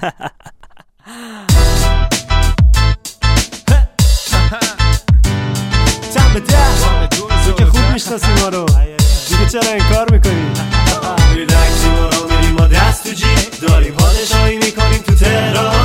چند به ده تو که خوب میشناسی ما رو، دیگه چرا انکار میکنی؟ ریلکسی ما رو میریم ما دست تو جیب داریم، پادشاهی میکنیم تو تهران.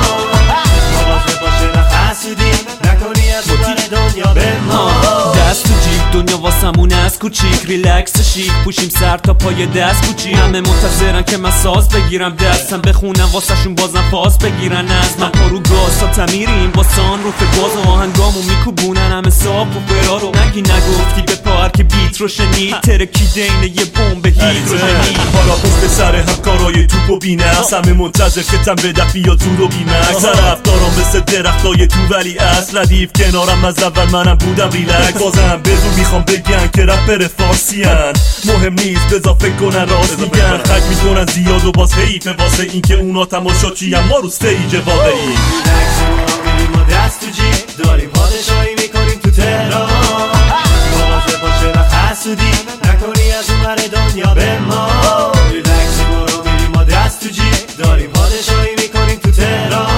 مواظب باشه و حسودی نکنی از بر دنیا به ما. دست تو جیب دنیا واسمون از کوچیک، ریلکس شیک پوشیم سر تا پای دست کوچیک. همه منتظرن که من ساز بگیرم دستم بخونم واسهشون بازم فاز بگیرن از من. پارو گاز تا تمیریم واسان رو فگاز و آهنگامو میکوبونن همه صاف و فرارو. نگی نگفتی به پارک بیت رو شنید ترکیده اینه یه بمب هیدروژنی. حالا پشت سر همکارای توپ و بینست همه منتظر که تن بده یا زور و بیمکس. طرفدارم مثل درختای تو ولی اصل ردیف کنارم از اول منم بودم ریلکس. بازم بدون میخوام بگن که رپر فارسی هن مهم نیست بذار فکر کنن راست میگن. خرج میکنن زیاد و باز حیفه واسه این که اونا تماشاچی هم ما رو ستیج واقعی. ریلکس ما میریم ما دست تو جیب داریم، پادشاهی میکنیم تو تهران. مواظب باشه و حسودی نکنی از اون ور دنیا به ما. ریلکس ما رو میریم ما دست تو جیب داریم، پادشاهی میکنیم تو تهران.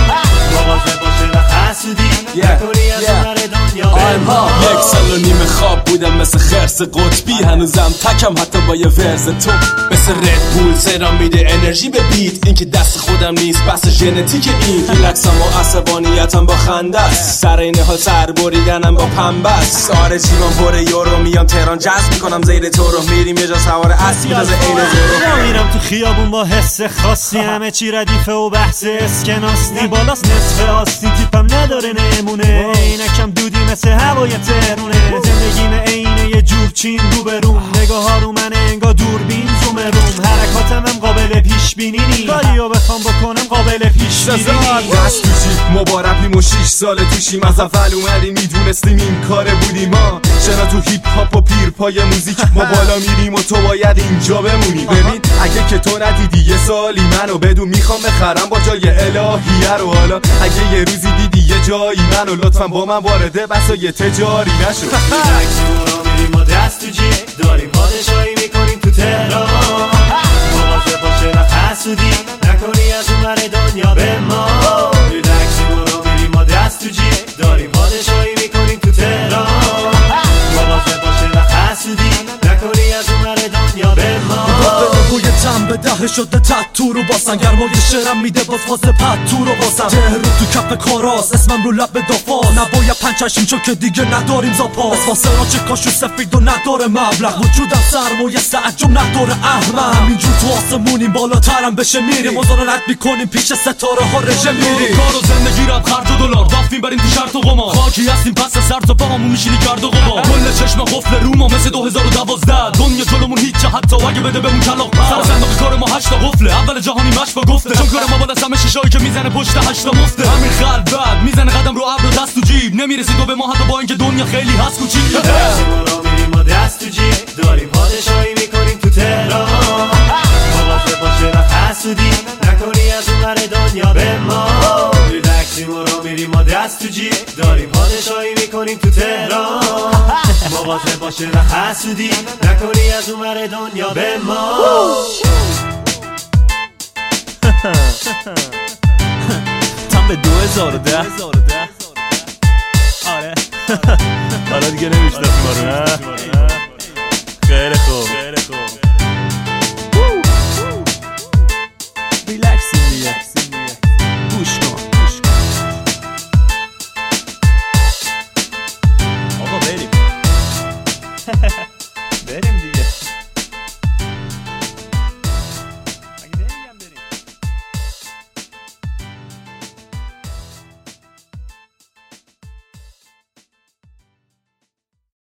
مواظب باشه و حسودی نکنی از اون ور دنیا به ما. یک سال و نیم خواب بودم مثل خرس قطبی، هنوزم تکم حتی با یه ورز تو. مثل رد بول سرم میده انرژی به بیت، این که دست خودم نیست بس ژنتیک این. ریلکسم و عصبانیتم با خنده است، سر این حال سر بریدنم با پنبه است. آره جیبم پر یورو میام تهران جذب میکنم زیر تو رو میریم یه جا سوار اسب تازه عین زورو. میرم تو خیابون با حس خاصی، همه چی ردیفه و بحث اسکناس. بالاست نصف آستین تیپم نداره نمونه، عینکم دودی مثل هوای تهرونه. زندگیم عینه یه جور چین رو به روم، نگاه ها رو من انگا دوربین زوم روم. حرکاتم هم قابل پیش بینی نی، کاریو بخوام بکنم قابل پیش بینی. دست تو جیب مبارپیم و 6 سال توشیم، از اول اومدیم میدونستیم این کاره بودیم ما. چرا تو هیپ هاپ و پیر پای موزیک ما بالا میریم و تو باید اینجا بمونی. ببین اگه که تو ندیدی یه سالی منو بدون میخوام بخرم با جای الهیه رو. حالا اگه یه روزی دیدی یه جایی منو لطفا با من وارده بسای تجاری نشو. ریلکسی ما میریم ما دست تو جیب داریم، پادشاهی میکنیم تو تهران. مواظب باشه و حسودی نکنی از اون ور دنیا به ما. ریلکسی ما میریم ما دست تو جیب داریم، پادشاهی میکنیم تو تهران. مواظب باشه و حسودی نکنی از اون ور دنیا به ما. بوی تن به ده شده تتو رو باسن، گرمای شعرم میده باز فاز پتو رو باسن. تهران تو کف کاراست اسمم رو لب دافا، نباید پنچشیم چون که دیگه نداریم زاپاس. واسه را چه کاشو سفید و نداره مبلغ، وجودم سرمایه تعجب نداره احمد. همینجور تو آسمونیم بالاترم بشه میریم، مزارا رد میکنیم پیش ستاره ها رژه میریم. کار و زندگی رب خرج و دلار دافیم بریم تیشرت و قمار، خاکی هستیم پس سر تا پاهمون میشینی گرد و غبار. کل چشم قفل روما مثل 2012، دنیا جلومون هیچ حتی اگه بده بهمون کلاغ. سر صندوق کار ما 8 قفله، اول جهانی مشت با گفته، چون کار ما بالا همه شیشایی که میزنه پشت 8 مفته. همین خلق بعد میزنه قدم رو ابر و دست تو جیب، نمیرسی تو به ما حتی با اینکه دنیا خیلی هست کوچیک. ریلکسی ما میریم ما دست تو جیب داریم، پادشاهی میکنیم تو تهران. مواظب باشه و حسودی نکنی از اون ور دنیا به ما. ریلکسی ما میریم ما دست تو جیب داریم، پادشاهی میکنیم تو تهران. مواظب باشه و حسودی نکنی از اون ور دنیا به ما. تن به 2010. آره حالا دیگه نمیشناسی ما رو نه؟ خیلی خوب. ریلکسیم دیگه، گوش کن. آقا بریم بریم دیگه.